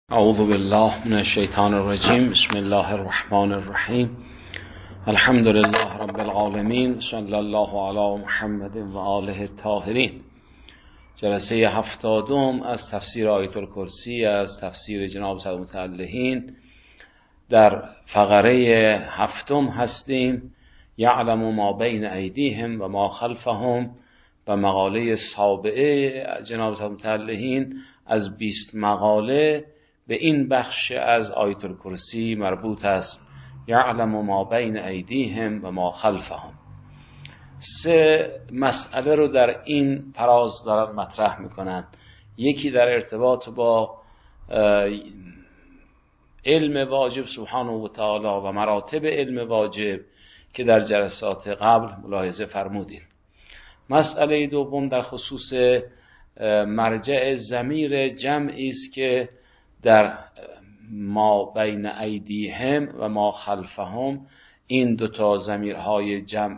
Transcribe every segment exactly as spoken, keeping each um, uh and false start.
اعوذ بالله من الشیطان الرجیم. بسم الله الرحمن الرحیم. الحمد لله رب العالمین. صلی الله علی محمد و آله الطاهرین. جلسه هفتادم از تفسیر آیت الکرسی از تفسیر جناب سید متعلهین در فقره هفتم هستیم. یعلم ما بین ایدیهم و ما خلفهم و مقاله سابعه جناب سید متعلهین از بیست مقاله به این بخش از آیت الکرسی مربوط است. یعلم ما بین ایدیهم و ما خلفهم. سه مسئله رو در این فراز دارن مطرح میکنن. یکی در ارتباط با علم واجب سبحانه و تعالی و مراتب علم واجب که در جلسات قبل ملاحظه فرمودیم. مسئله دوم در خصوص مرجع ضمیر جمعی است که در ما بین ایدیهم و ما خلفهم این دوتا ضمیرهای جمع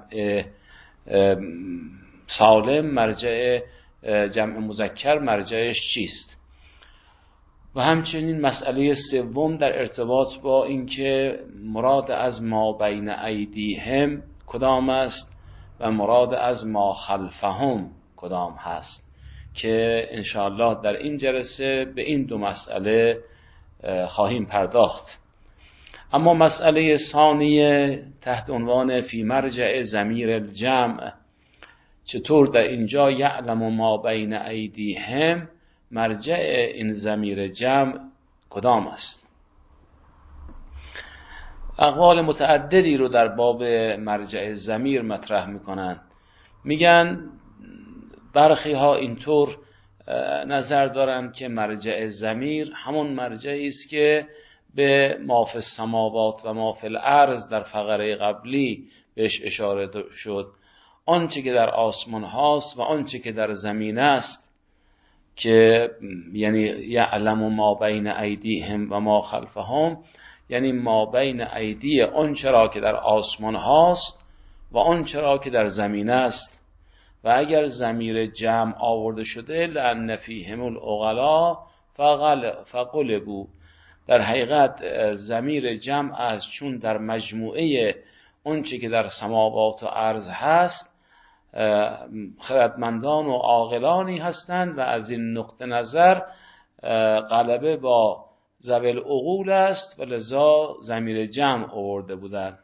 سالم مرجع جمع مذکر مرجعش چیست؟ و همچنین مسئله سوم در ارتباط با اینکه مراد از ما بین ایدیهم کدام است و مراد از ما خلفهم کدام هست که انشاءالله در این جلسه به این دو مسئله خواهیم پرداخت. اما مسئله ثانیه تحت عنوان فی مرجع ضمیر الجمع، چطور در اینجا یعلم ما بین ایدیهم مرجع این ضمیر جمع کدام است؟ اقوال متعددی رو در باب مرجع ضمیر مطرح میکنن. میگن برخی ها اینطور نظر دارند که مرجع ضمیر همون مرجعی است که به ما فی السماوات و ما فی الارض در فقره قبلی بهش اشاره شد، آنچه که در آسمان هاست و آنچه که در زمین است، که یعنی یعلم ما بین ایدیهم و ما خلفهم، یعنی ما بین ایدی آنچه را که در آسمان هاست و آنچه را که در زمین است. و اگر ضمیر جمع آورده شده لأن فیهم العقلا فغلبوا، در حقیقت ضمیر جمع است چون در مجموعه اونچه که در سماوات و ارض هست خردمندان و عاقلانی هستند و از این نقطه نظر غلبه با ذوی العقول است و لذا ضمیر جمع آورده بودند.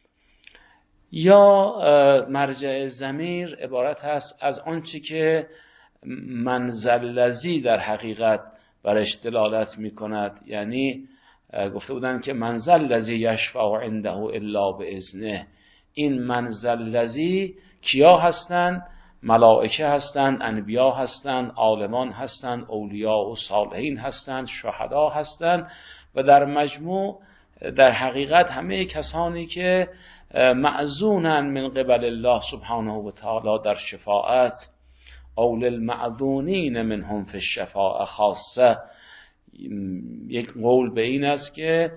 یا مرجع ضمیر عبارت هست از آنچه که من ذا الذی در حقیقت برش دلالت می کند. یعنی گفته بودند که من ذا الذی یشفع عنده الا باذنه. این من ذا الذی کیا هستند؟ ملائکه هستند، انبیا هستند، عالمان هستند، اولیاء و صالحین هستند، شهدا هستند و در مجموع در حقیقت همه کسانی که معذونن من قبل الله سبحانه و تعالی در شفاعت. اول المعذونین منهم فی الشفاعه خاصه. یک قول به این است که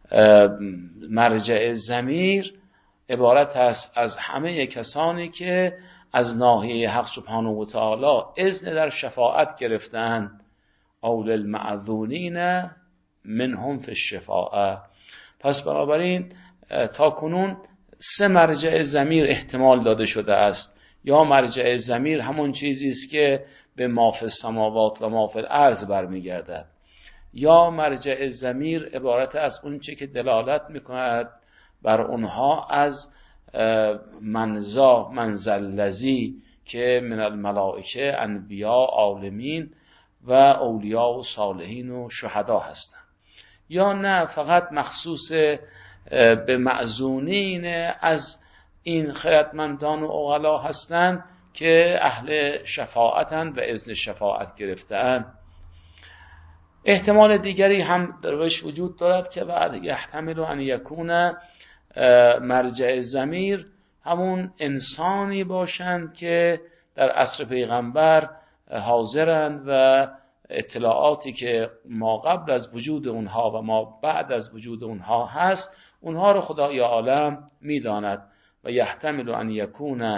مرجع ضمیر عبارت است از همه کسانی که از ناحیه حق سبحانه و تعالی اذن در شفاعت گرفتن. اول المعذونین منهم فی الشفاعه. پس بنابراین تا کنون سه مرجع ضمیر احتمال داده شده است. یا مرجع ضمیر همون چیزی است که به ما فی السماوات و ما فی الارض برمیگردد، یا مرجع ضمیر عبارت از اون چه که دلالت میکند بر اونها از منزا منزل الذی که من الملائکه انبیا عالمین و اولیاء و صالحین و شهدا هستند. یا نه فقط مخصوص به معذونین از این خردمندان و عقلا هستند که اهل شفاعتند و اذن شفاعت گرفتند. احتمال دیگری هم درش وجود دارد که بعد یحتمل ان یکون مرجع ضمیر همون انسانی باشند که در عصر پیغمبر حاضرند و اطلاعاتی که ما قبل از وجود اونها و ما بعد از وجود اونها هست اونها رو خدای عالم میداند. و یحتمل ان یکون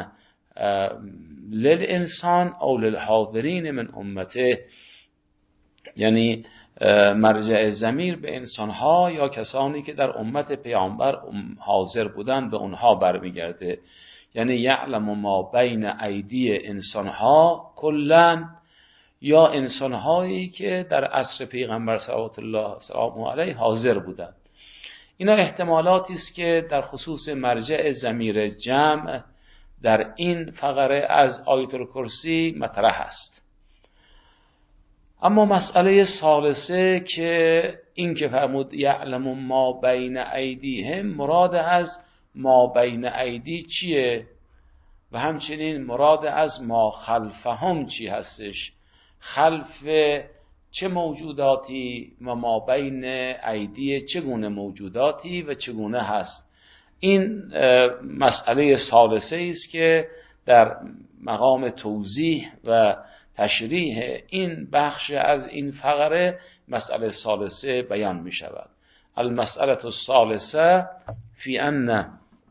للانسان او للحاضرین من امته، یعنی مرجع ضمیر به انسانها یا کسانی که در امت پیامبر حاضر بودن به اونها برمیگرده. یعنی یعلم ما بین ایدی انسانها کلاً، یا انسانهایی که در عصر پیغمبر صلوات الله سلامه علیه حاضر بودند. اینا احتمالاتی است که در خصوص مرجع ضمیر جمع در این فقره از آیت الکرسی مطرح است. اما مسئله ثالثه که این که فرمود یعلم ما بین ایدیهم، مراد از ما بین ایدی چیه و همچنین مراد از ما خلفهم چی هستش؟ خلف چه موجوداتی و ما بین ایدی چگونه موجوداتی و چگونه هست؟ این مسئله ثالثه است که در مقام توضیح و تشریح این بخش از این فقره مسئله ثالثه بیان می شود. المسئله الثالثه فی ان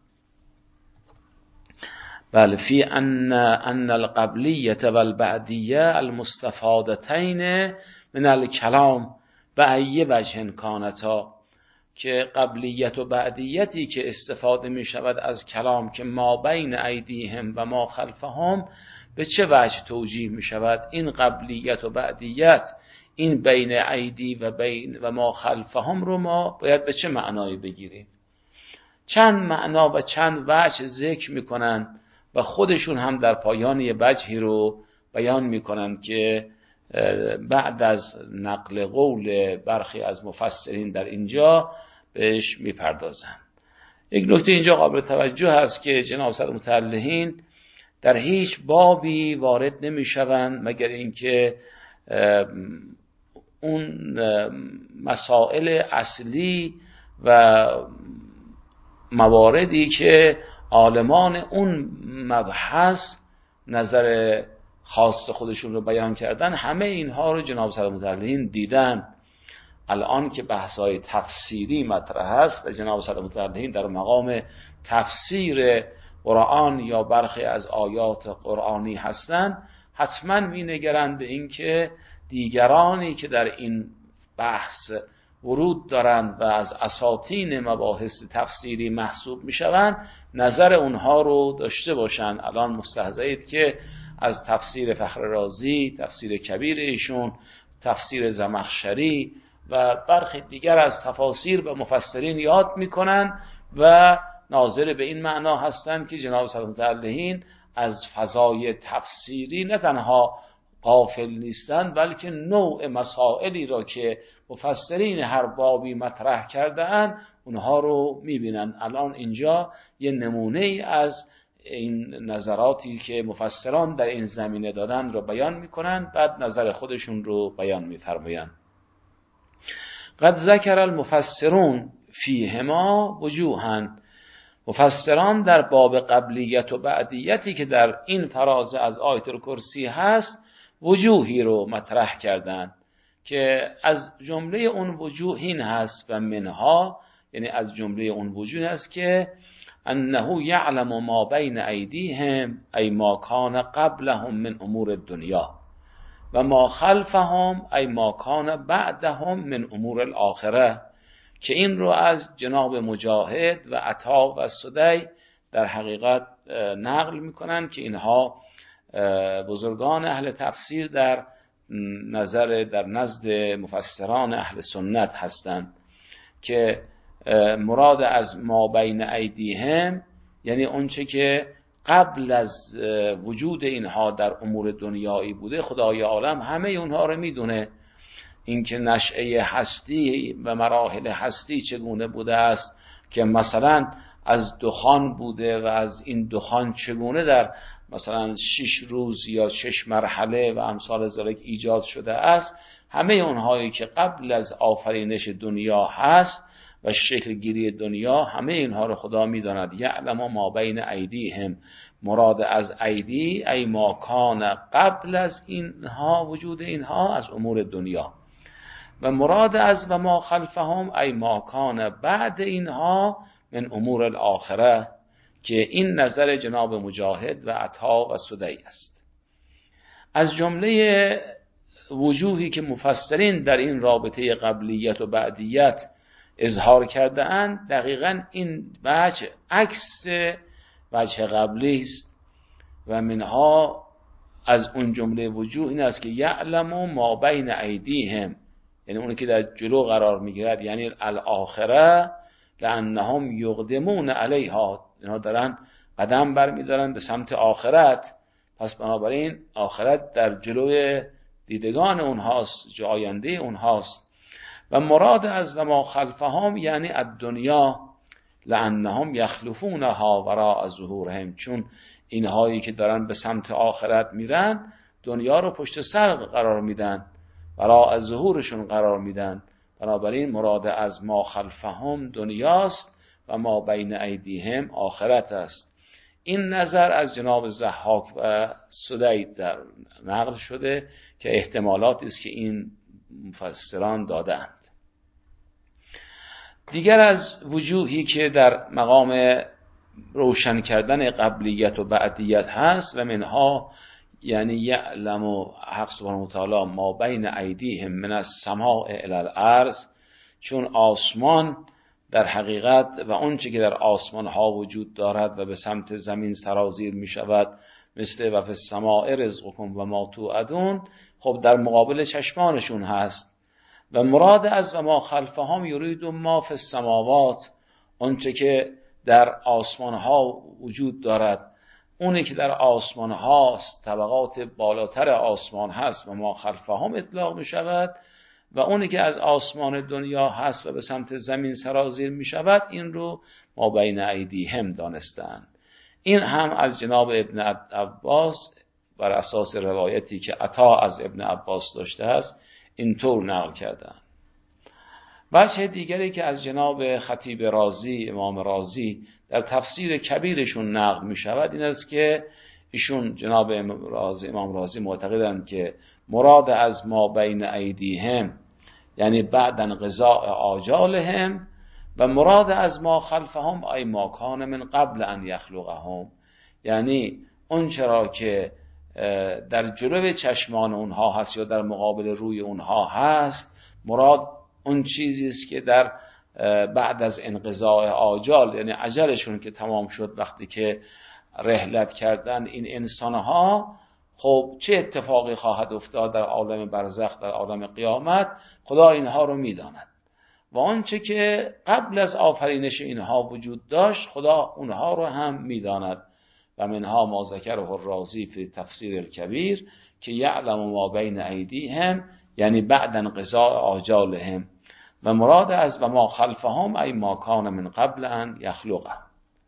بل فی ان ان القبلیه و البعدیه المستفادتین من الکلام به ای وجه کانتا، که قبلیت و بعدیتی که استفاده می شود از کلام که ما بین ایدیهم و ما خلفهم به چه وجه توجیه می شود؟ این قبلیت و بعدیت، این بین ایدی و بین و ما خلفهم رو ما باید به چه معنایی بگیریم؟ چند معنا و چند وجه ذکر می کنند و خودشون هم در پایان یه وجهی رو بیان می کنند که بعد از نقل قول برخی از مفسرین در اینجا بهش می پردازند. یک نکته اینجا قابل توجه هست که جناب صدر متعلقین در هیچ بابی وارد نمی شوند مگر اینکه اون مسائل اصلی و مواردی که عالمان اون مبحث نظر خاص خودشون رو بیان کردن، همه اینها رو جناب صدر متعلقین دیدن. الان که بحث‌های تفسیری مطرح است و جناب صدر متعلقین در مقام تفسیر قرآن یا برخی از آیات قرآنی هستند، حتما می‌نگرند به این که دیگرانی که در این بحث ورود دارند و از اساطین مباحث تفسیری محسوب میشوند نظر اونها رو داشته باشند. الان مستحضرید که از تفسیر فخر رازی، تفسیر کبیر ایشون، تفسیر زمخشری و برخی دیگر از تفاسیر و مفسرین یاد میکنن و ناظر به این معنا هستند که جناب صدر متعلقین از فضای تفسیری نه تنها غافل نیستند، بلکه نوع مسائلی را که مفسرین هر بابی مطرح کرده اند اونها رو میبینند. الان اینجا یه نمونه از این نظراتی که مفسران در این زمینه دادن رو بیان میکنند، بعد نظر خودشون رو بیان میفرمایند. قد ذکر المفسرون فیهما وجوها، مفسران در باب قبلیت و بعدیتی که در این فراز از آیت الکرسی هست وجوهی رو مطرح کردند که از جمله اون وجوه این هست و منها، یعنی از جمله اون وجوه هست که انه یعلم ما بین ایدیهم ای ما کان قبلهم من امور الدنیا و ما خلفهم ای ما کان بعدهم من امور الاخره، که این رو از جناب مجاهد و عطا و سدی در حقیقت نقل میکنن که اینها بزرگان اهل تفسیر در نظر در نزد مفسران اهل سنت هستند که مراد از ما بین ایدیهم یعنی اونچه که قبل از وجود اینها در امور دنیایی بوده. خدای عالم همه اونها رو میدونه، اینکه نشأه هستی و مراحل هستی چگونه بوده است، که مثلا از دخان بوده و از این دخان چگونه در مثلا شش روز یا شش مرحله و امثال ذالک ایجاد شده است. همه اونهایی که قبل از آفرینش دنیا هست و شکل گیری دنیا، همه اینها رو خدا میداند. یعلم ما بین ایدیهم، مراد از ایدی ای ما کان قبل از اینها، وجود اینها از امور دنیا، و مراد از و ما خلفهم ای ما کان بعد اینها من امور الاخره، که این نظر جناب مجاهد و عطا و سدی است. از جمله وجوهی که مفسرین در این رابطه قبلیت و بعدیت اظهار کرده اند دقیقاً این وجه عکس وجه قبلی است و منها از اون جمله وجوه این است که یعلم ما بین ایدیهم، یعنی اونی که در جلو قرار میگیرد، یعنی الاخره لانهم یقدمون علیها، اینا دارن قدم برمیدارن به سمت آخرت، پس بنابراین آخرت در جلوی دیدگان اونهاست، جای آینده اونهاست. و مراد از و ما خلفهم یعنی الدنیا لانهم یخلفونها وراء ظهورهم، چون اینهایی که دارن به سمت آخرت میرن دنیا رو پشت سر قرار میدن، وراء ظهورشون قرار میدن. بنابراین مراد از ما خلفهم دنیاست و ما بین ایدیهم آخرت است. این نظر از جناب ضحاک و سدید در نقل شده که احتمالاتی است که این مفسران دادند. دیگر از وجوهی که در مقام روشن کردن قبلیت و بعدیت هست و منها یعنی یعلم و حق سبحانه و تعالی ما بین ایدیهم من السماء الی الارض، چون آسمان در حقیقت و اون چه که در آسمان ها وجود دارد و به سمت زمین سرازیر می شود مثل و فی السماء رزقکم و ما توعدون، خب در مقابل چشمانشون هست. و مراد از و ما خلفهم یرید ما فی السماوات، اون چه که در آسمان ها وجود دارد، اونی که در آسمان هاست، طبقات بالاتر آسمان هست و ما خلفهم اطلاق می شود، و اونی که از آسمان دنیا هست و به سمت زمین سرازیر می شود این رو ما بین ایدیهم دانستند. این هم از جناب ابن عباس بر اساس روایتی که عطا از ابن عباس داشته است اینطور نقل کردند. وجه دیگری که از جناب خطیب رازی، امام رازی در تفسیر کبیرشون نقل می شود این است که ایشون جناب امام رازی, امام رازی معتقدند که مراد از ما بین ایدیهم یعنی بعد انقضاء آجالهم، و مراد از ما خلفهم ای ما کان من قبل ان یخلقهم، یعنی اون چرا که در جلوی چشمان اونها هست یا در مقابل روی اونها هست، مراد اون چیزی است که در بعد از انقضاء آجال یعنی اجلشون که تمام شد، وقتی که رحلت کردن این انسانها، خب چه اتفاقی خواهد افتاد در عالم برزخ، در عالم قیامت، خدا اینها رو میداند. و آنچه که قبل از آفرینش اینها وجود داشت خدا اونها رو هم میداند. و منها ما ذکره الرازی فی تفسیر الکبیر که یعلم ما بین ایدیهم یعنی بعد انقضاء آجالهم، و مراد از و ما خلفهم ای ما کان من قبل ان یخلقهم.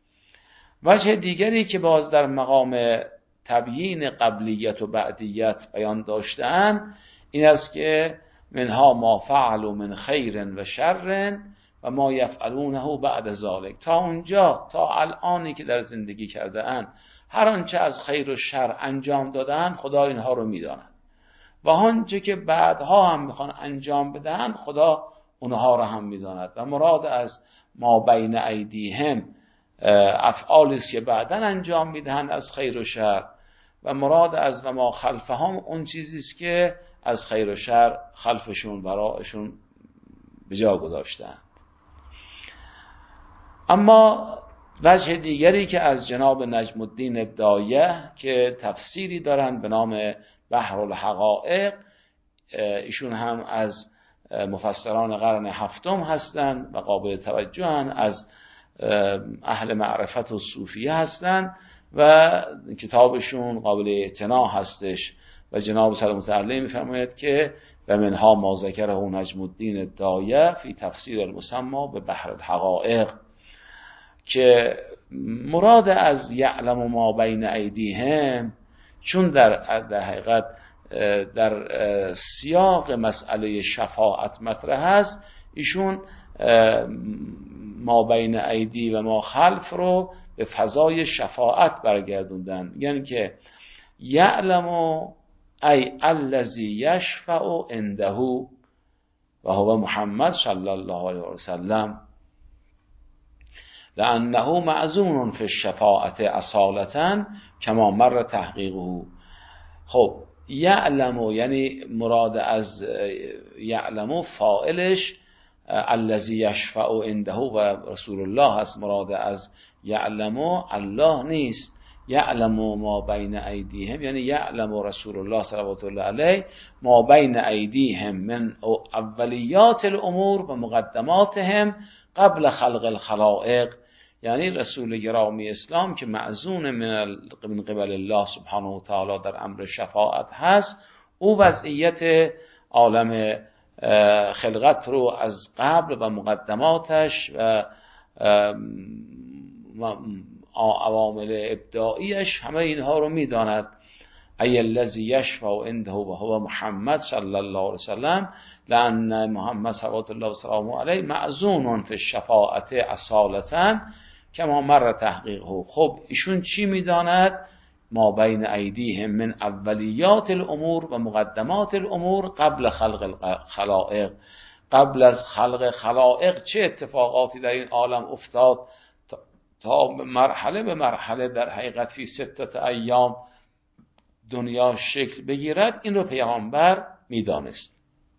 وجه دیگری که باز در مقام تبیین قبلیت و بعدیت بیان داشتند این است که منها ما فعلوا من خیر و شر و ما یفعلونه بعد ذلک، تا اونجا تا الانی که در زندگی کرده اند هر آنچه از خیر و شر انجام دادن خدا اینها رو میداند، و آنچه که بعدها هم میخوان انجام بدن خدا اونها رو هم میداند. و مراد از ما بین ایدیهم افعالی است که بعداً انجام میدهند از خیر و شر، و مراد از و ما خلفهم اون چیزی است که از خیر و شر خلفشون برایشون به جا گذاشتند. اما وجه دیگری که از جناب نجم الدین دایه که تفسیری دارند به نام بحر الحقائق، ایشون هم از مفسران قرن هفتم هستند و قابل توجهن، از اهل معرفت و صوفیه هستند و کتابشون قابل اعتنا هستش. و جناب صدر متعلی میفرماید که و منها ما ذکره نجم الدین دایه فی تفسیر المسمى به بحر الحقائق، که مراد از یعلم ما بین ایدیهم چون در در حقیقت در سیاق مسئله شفاعت مطرح هست، ایشون ما بین ایدی و ما خلف رو به فضای شفاعت برگردوندن. یعنی که یعلم ای الذی یشفع عنده و هو محمد صلی الله علیه و سلم لانه معزون فی الشفاعت اصالتا کما مر تحقیقه. خب یعلمو یعنی مراد از یعلمو فاعلش الذی یشفع عنده و رسول الله هست. مراد از یعلمو الله نیست. یعلمو ما بین ایدیهم یعنی یعلمو رسول الله صلوات الله علیه ما بین ایدیهم من اولیات الامور و مقدماتهم قبل خلق الخلائق. یعنی رسول گرامی اسلام که معزون من قبل الله سبحانه و تعالی در امر شفاعت هست، او وضعیت عالم خلقت رو از قبل و مقدماتش و عوامل ابداعیش همه اینها رو میداند. ای الذی یشفع عنده و هو محمد صلی الله علیه وسلم لأن محمد صلوات الله و سلامه علیه معزون فی الشفاعت اصالتا کما مر تحقیقه. خب ایشون چی میداند؟ ما بین ایدیهم من اولیات الامور و مقدمات الامور قبل خلق الخلائق. قبل از خلق خلائق چه اتفاقاتی در این عالم افتاد تا مرحله به مرحله در حقیقت فی ستت ایام دنیا شکل بگیرد، این رو پیامبر میدانست.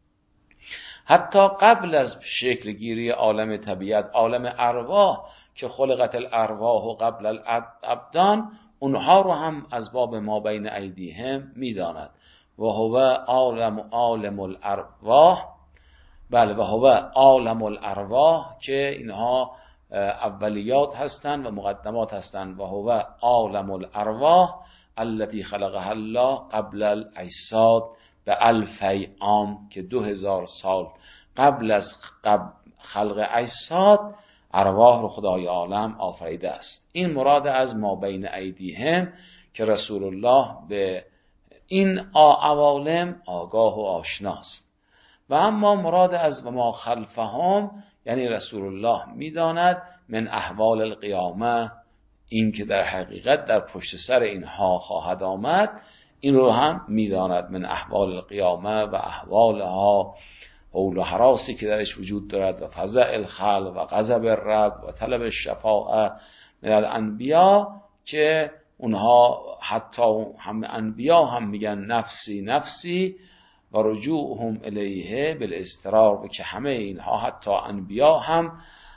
حتی قبل از شکل گیری عالم طبیعت، عالم ارواح که خلقت الارواح و قبل الابدان، اونها رو هم از باب ما بین ایدیهم میداند. و هو عالم عالم الارواح، بله و هو عالم الارواح که اینها اولیات هستند و مقدمات هستند. و هو عالم الارواح التي خلقها الله قبل الاجساد به الفی عام که دو هزار سال قبل از قبل خلق اجساد ارواح رو خدای عالم آفریده است. این مراد از ما بین ایدیهم که رسول الله به این عوالم آگاه و آشناست. و اما مراد از و ما خلفهم یعنی رسول الله میداند من احوال القیامه، این که در حقیقت در پشت سر اینها خواهد آمد، این رو هم میداند. من احوال القیامه و احوالها، حول و هراسی که درش وجود دارد و فزع الخلق و غضب الرب و طلب الشفاعه من الانبیا که اونها حتی هم انبیا هم میگن نفسی نفسی و رجوعهم الیه بالاضطرار، و که همه اینها حتی انبیا هم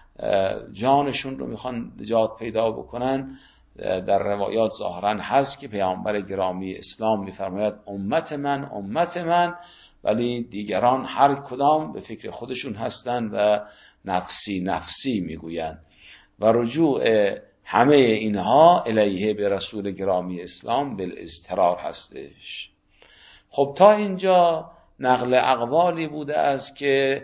جانشون رو میخوان نجات پیدا بکنن. در روایات ظاهرا هست که پیامبر گرامی اسلام میفرماید امت من امت من، ولی دیگران هر کدام به فکر خودشون هستند و نفسی نفسی میگویند. و رجوع همه اینها الیه به رسول گرامی اسلام بالاضطرار هستش. خب تا اینجا نقل اقوالی بوده است که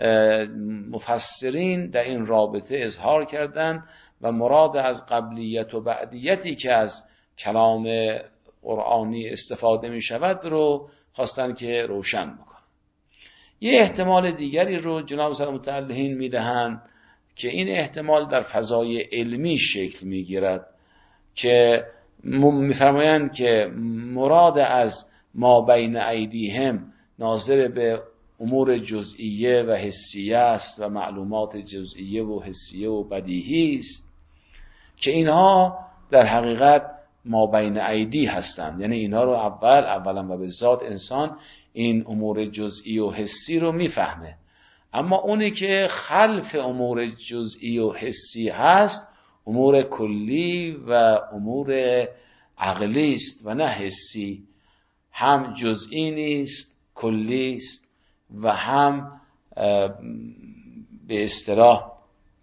مفسرین در این رابطه اظهار کردند و مراد از قبلیت و بعدیتی که از کلام قرآنی استفاده می شود رو خواستن که روشن بکنن. یه احتمال دیگری رو جناب صاحب متعلهین می دهند که این احتمال در فضای علمی شکل می گیرد که می فرمایند که مراد از ما بین ایدیهم ناظر به امور جزئیه و حسیه است و معلومات جزئیه و حسیه و بدیهی است که اینها در حقیقت ما بین ایدی هستند. یعنی اینها رو اول اولا و به ذات انسان این امور جزئی و حسی رو میفهمه، اما اونی که خلف امور جزئی و حسی هست امور کلی و امور عقلی است و نه حسی. هم جزئی نیست، کلی است و هم به اصطلاح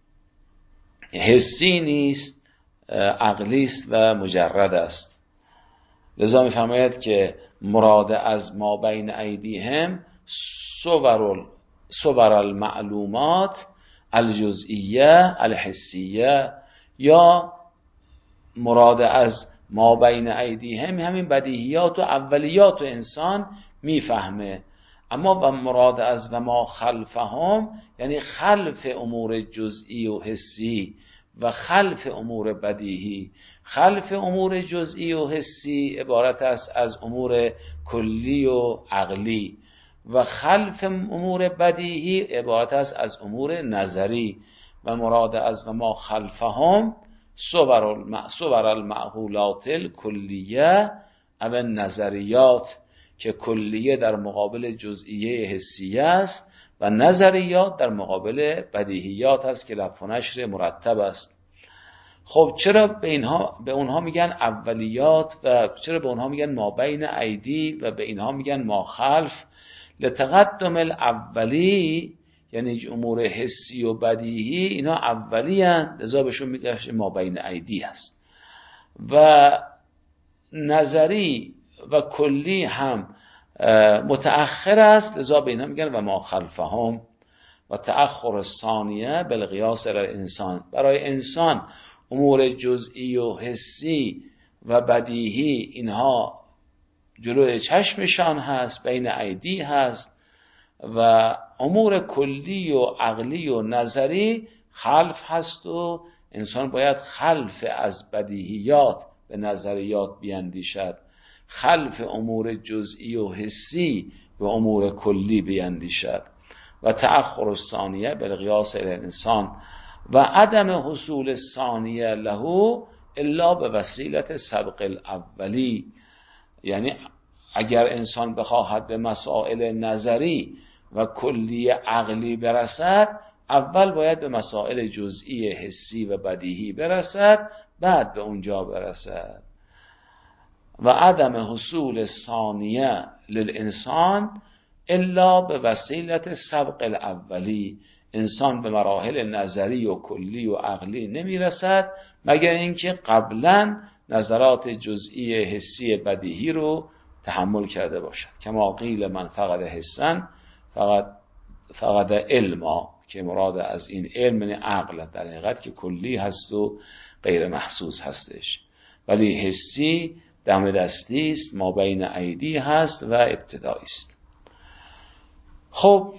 حسی نیست، عقلی است و مجرد است. لذا می‌فرماید که مراد از ما بین ایدیهم صور صور المعلومات الجزئیه الحسیه، یا مراد از ما بین ایدیهم همین بدیهیات و اولیات و انسان میفهمه. اما و مراد از و ما خلفهم یعنی خلف امور جزئی و حسی و خلف امور بدیهی. خلف امور جزئی و حسی عبارت است از امور کلی و عقلی و خلف امور بدیهی عبارت است از امور نظری. و مراد از و ما خلفهم صور المعقولات الکلیه او نظریات، که کلیه در مقابل جزئیه حسیه است و نظریات در مقابل بدیهیات است که لف و نشر مرتب است. خب چرا به اینها به اونها میگن اولیات و چرا به اونها میگن ما بین ایدی و به اینها میگن ما خلف؟ لتقدم الاولی، یعنی امور حسی و بدیهی اینا اولی هستند، لذا بهشون میگن ما بین ایدی هست. و نظری و کلی هم متأخر است، لذا به اینا میگن و ما خلفهم. و تأخر ثانیه بالقیاس علی الانسان، برای انسان امور جزئی و حسی و بدیهی اینها جلوی چشمشان هست، بین ایدی هست، و امور کلی و عقلی و نظری خلف هست و انسان باید خلف از بدیهیات به نظریات بیندیشد، خلف امور جزئی و حسی به امور کلی بیندیشد. و تأخر الثانیه بالقیاس الی الانسان و عدم حصول الثانیه له الا به وسیلت سبق الاولی، یعنی اگر انسان بخواهد به مسائل نظری و کلی عقلی برسد، اول باید به مسائل جزئی حسی و بدیهی برسد، بعد به اونجا برسد. و عدم حصول ثانیه للانسان الا به وسیلت سبق الاولی، انسان به مراحل نظری و کلی و عقلی نمیرسد مگر اینکه قبلا نظرات جزئی حسی بدیهی رو تحمل کرده باشد. کما قیل من فقد حسن فقط فقط علما، که مراد از این علم یعنی عقل در حقیقت که کلی هست و غیر محسوس هستش، ولی حسی دم دستی است، ما بین ایدی هست و ابتدایی است. خب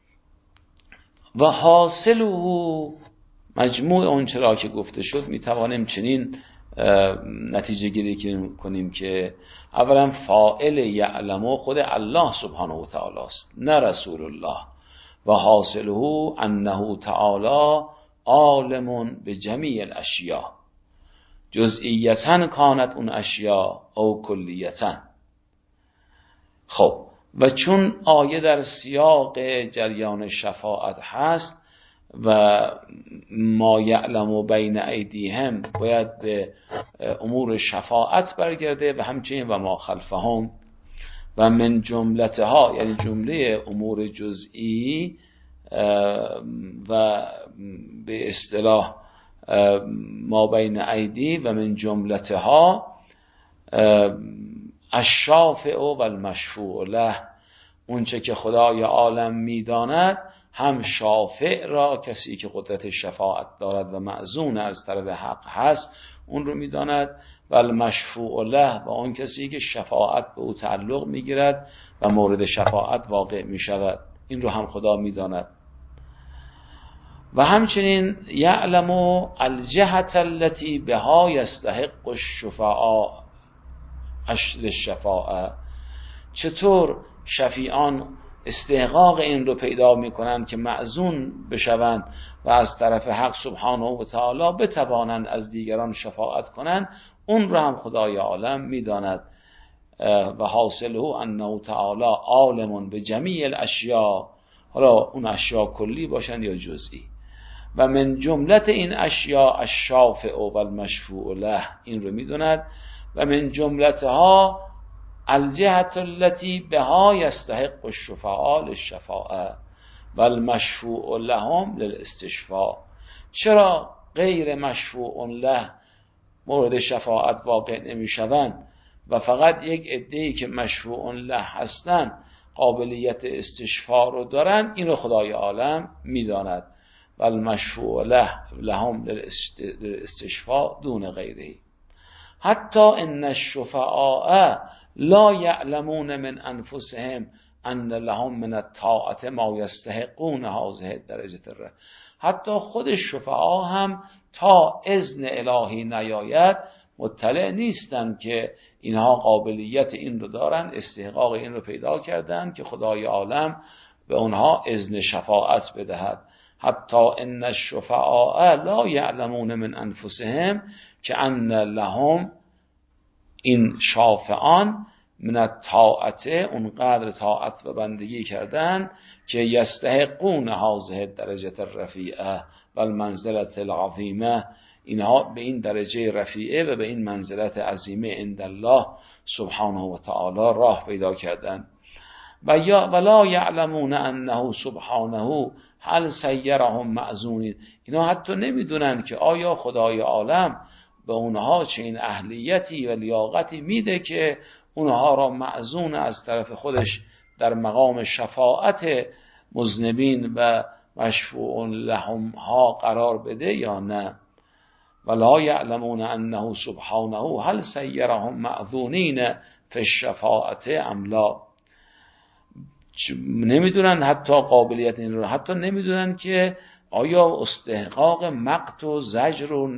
و حاصله مجموع اون چرا که گفته شد میتوانیم چنین نتیجه گیری کنیم که اولا فاعل یعلم خود الله سبحانه و تعالی است، نه رسول الله. و حاصله انه تعالی عالم به جمیع الاشیاء جزئیتاً کانت اون اشیاء او کلیتاً. خب و چون آیه در سیاق جریان شفاعت هست و ما یعلم بین ایدیهم باید به امور شفاعت برگرده و همچنین و ما خلفهم و من جملتها، یعنی جمله امور جزئی و به اصطلاح ما بین ایدی و من جملتها الشافع و المشفوع له، اونچه که خدای عالم میداند هم شافع را، کسی که قدرت شفاعت دارد و مأذون از طرف حق هست اون رو میداند، و المشفوع له و اون کسی که شفاعت به او تعلق میگیرد و مورد شفاعت واقع میشود این رو هم خدا میداند. و همچنین یعلم الجهت التي بها یستحق الشفعاء الشفاعه، چطور شفیعان استحقاق این رو پیدا میکنند که مأذون بشوند و از طرف حق سبحانه و تعالی بتوانند از دیگران شفاعت کنند، اون رو هم خدای عالم میداند. و حاصله انه تعالی عالم به جمیع الاشیاء، حالا اون اشیاء کلی باشند یا جزئی. و من جملت این اشیاء الشافع و المشفوع له، این رو میداند. و من جملتها الجهت التي بها يستحق الشفعاء للشفاعه و المشفوع لهم للاستشفاء، چرا غیر مشفوع له مورد شفاعت واقع نمیشوند و فقط یک عده‌ای که مشفوع له هستند قابلیت استشفاء رو دارن؟ این رو خدای عالم میداند. و المشفوع له لهم للاستشفاء دون غیره. حتی ان الشفعاء لا یعلمون من انفسهم ان لهم من الطاعه ما یستحقون هذه الدرجه الره، حتی خود شفعا هم تا اذن الهی نیاید مطلع نیستند که اینها قابلیت این رو دارن، استحقاق این رو پیدا کردن که خدای عالم به اونها اذن شفاعت بدهد. حتی ان الشفعاء لا یعلمون من انفسهم که ان لهم، این شافعان من الطاعت، اونقدر طاعت و بندگی کردن که یستحقون هذه درجه الرفیعه و المنزلت العظیمه، اینها به این درجه رفیعه و به این منزلت عظیمه عند الله سبحانه و تعالی راه پیدا کردن. و یا ولا یعلمون انه سبحانه هل سیرهم معزونین، اینا حتی نمیدونن که آیا خدای عالم به اونها چنین اهلیتی و لیاقتی میده که اونها را معزون از طرف خودش در مقام شفاعت مذنبین و مشفوع لهم ها قرار بده یا نه. ولا یعلمون انه سبحانه هل سیرهم معزونین فی الشفاعت ام لا، نمیدونن حتی قابلیت این رو، حتی نمیدونن که آیا استحقاق مقت و زجر و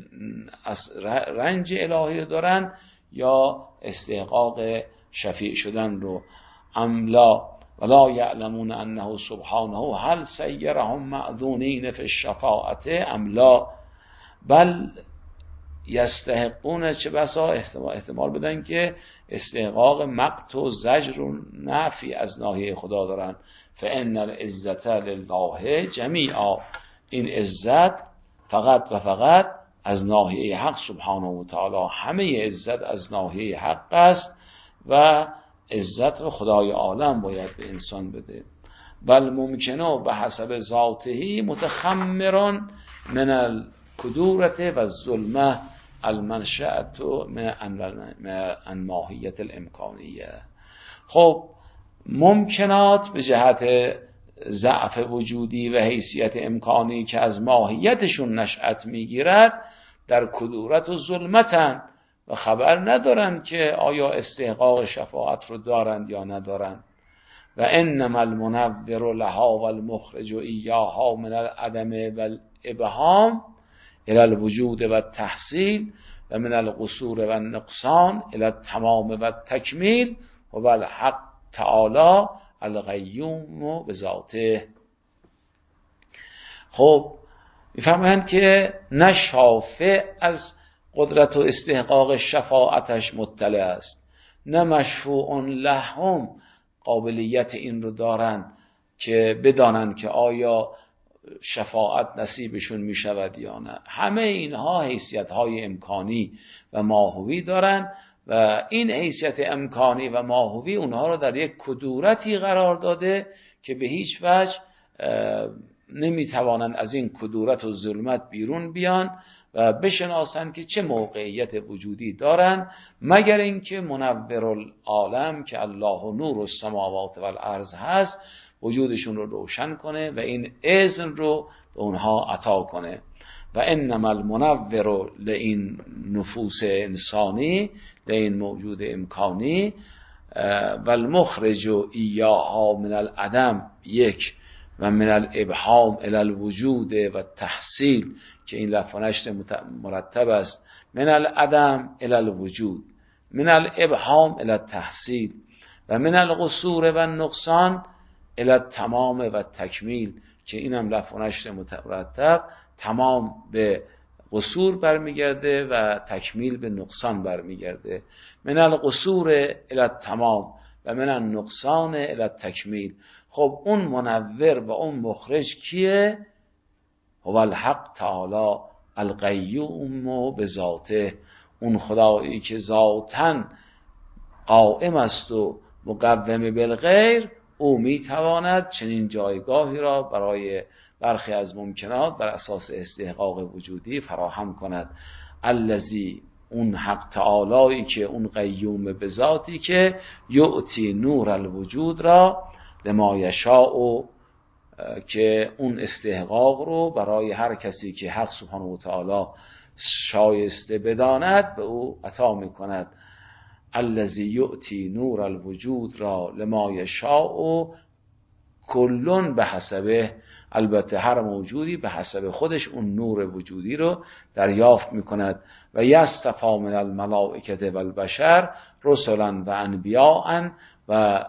رنج الهی دارن یا استحقاق شفیع شدن رو. ام لا ولا یعلمون انه سبحانه هل سیرهم معذونین فی الشفاعت ام لا بل یستحقون، چه بسا احتمال بدن که استحقاق مقت و زجر و نفی از ناحیه خدا دارن. فان العزت لله جمیعا، این عزت فقط و فقط از ناحیه حق سبحانه و تعالی، همه عزت از ناحیه حق است و عزت رو خدای عالم باید به انسان بده. بل ممکنه به حسب ذاته متخمران من الکدورت و الظلمه المنشأت من ماهیت الامکانیه. خب ممکنات به جهت ضعف وجودی و حیثیت امکانی که از ماهیتشون نشأت میگیرد در کدورت و ظلمتن و خبر ندارن که آیا استحقاق شفاعت رو دارند یا ندارند. و انما المنور لها و المخرج ایاها من العدم و الابهام الى الوجود و التحصیل و من القصور و النقصان الى التمام و التکمیل و الحق تعالی القیوم بذاته. خب میفرمایند که نه شافع از قدرت و استحقاق شفاعتش مطلع است، نه مشفوع لهم قابلیت این رو دارند که بدانند که آیا شفاعت نصیبشون می شود یا نه. همه اینها حیثیت های امکانی و ماهوی دارند و این حیثیت امکانی و ماهوی اونها رو در یک کدورتی قرار داده که به هیچ وجه نمی توانند از این کدورت و ظلمت بیرون بیان و بشناسند که چه موقعیت وجودی دارند، مگر اینکه منور العالم که الله نور السماوات و الارض هست وجودشون رو روشن کنه و این اذن رو به اونها عطا کنه. و انما المنور لئین نفوس انسانی، لئین موجود امکانی، و المخرج ایاها من العدم یک و من الابهام الی الوجود و تحصیل که این لفظ و نشر مرتب است، من العدم الی الوجود، من الابهام الی التحصیل و من القصور و النقصان الی التمام و تکمیل که اینم لفظ و نشر مرتب تمام به قصور برمیگرده و تکمیل به نقصان برمیگرده. من القصور الی التمام و من النقصان الی التکمیل. خب اون منور و اون مخرج کیه؟ هو الحق تعالی القیوم به ذاته، اون خدایی که ذاتاً قائم است و مقوم بالغیر، او میتواند چنین جایگاهی را برای برخی از ممکنات بر اساس استحقاق وجودی فراهم کند. الذی، اون حق تعالی که اون قیوم به ذاتی که یعطی نور الوجود را لما یشاء، و که اون استحقاق رو برای هر کسی که حق سبحانه و تعالی شایسته بداند به او عطا میکند. الذی یعطی نور الوجود را لما یشاء کلون به حسبه، البته هر موجودی به حسب خودش اون نور وجودی رو دریافت میکند. و یصطفی من الملائکه و البشر رسلا و انبیاء و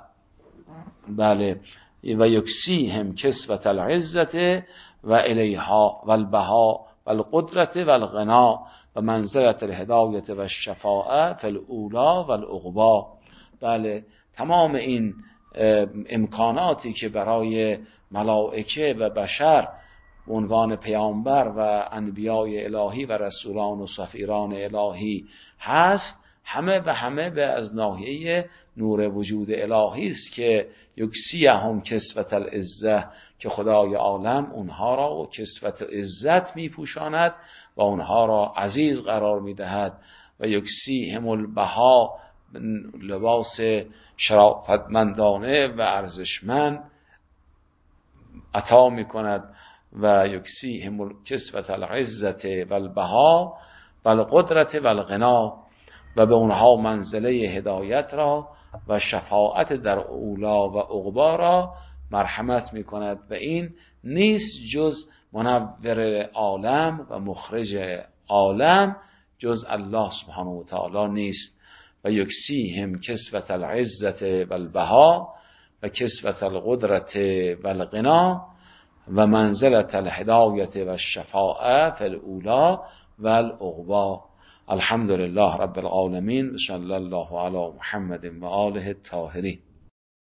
بله و یکسیهم کسوة العزت و الیها و البها و القدرت و الغنا و منزلت الهدایت و الشفاعه فی الاولی و العقبی. بله تمام این امکاناتی که برای ملائکه و بشر عنوان پیامبر و انبیای الهی و رسولان و سفیران الهی هست، همه و همه به از ناحیه نور وجود الهی است که یکسیهم کسوت العزه، که خدای عالم اونها را و کسوت عزت میپوشاند و اونها را عزیز قرار میدهد و یکسیهم البها، لباس شرافتمندانه و ارزشمند عطا میکند و یکسیهم کسوت العزت و البها و القدرت و الغنا، و به اونها منزله هدایت را و شفاعت در اولا و عقبا را مرحمت میکند و این نیست جز منور عالم و مخرج عالم جز الله سبحانه و تعالی نیست. و یکسیهم کسوت العزت و البها و کسوت القدرت و الغنا و منزلت الهدایت و الشفاعه فی الاولا و العقبا. الحمد لله رب العالمین و صلی الله علی محمد و آله الطاهرین.